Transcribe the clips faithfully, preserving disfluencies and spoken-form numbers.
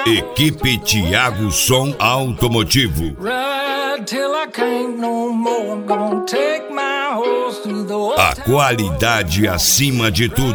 Equipe Thiago Som Automotivo. A qualidade acima de tudo.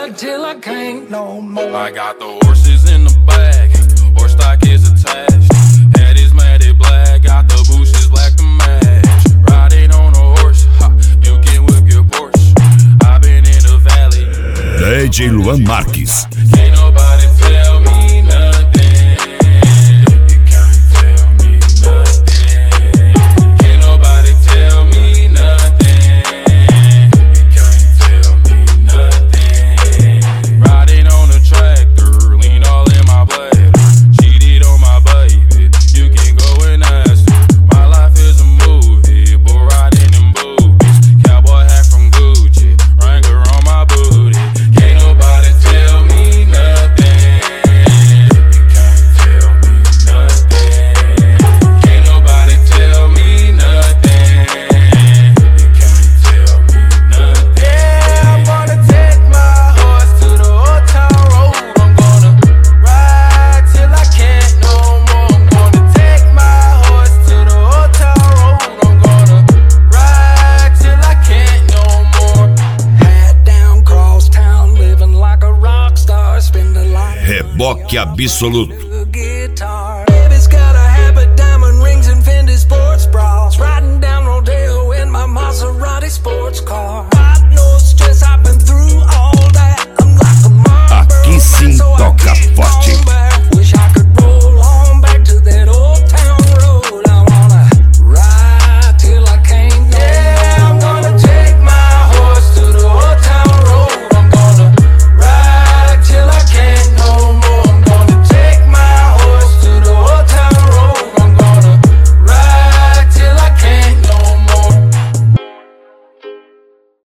I got the horses in the bag, horse stock is attached. Head is matted black, got the bushes black to match. Riding on a horse, ha, you can whip your Porsche. I've been in the valley. D J Luan Marques. Can't nobody tell me nothing. You can't tell me nothing. Can't nobody tell me nothing. You can't tell me nothing. Riding on a tractor, lean all in my blood. Cheated on my baby, you can go and ask her. My life is a movie, bull riding in boobies. Cowboy hat from Gucci, Wrangler on my booty. Can't nobody tell me nothing. You can't tell me nothing. Can't nobody tell me nothing. You can't tell me nothing. Yeah, I'm gonna take my horse to the old town road. I'm gonna ride till I can't no more. I'm gonna take my horse to the old town road. I'm gonna ride till I can't no more. Hat down, cross town, living like a rock star, spend a lot Reboque absoluto. of guitar. Baby's got a habit, diamond rings and Fendi sports bras. Riding down Rodeo in my Maserati sports car. Got no stress, I've been through all that. I'm like a Marlboro Aqui sim man, so I toca keep forte.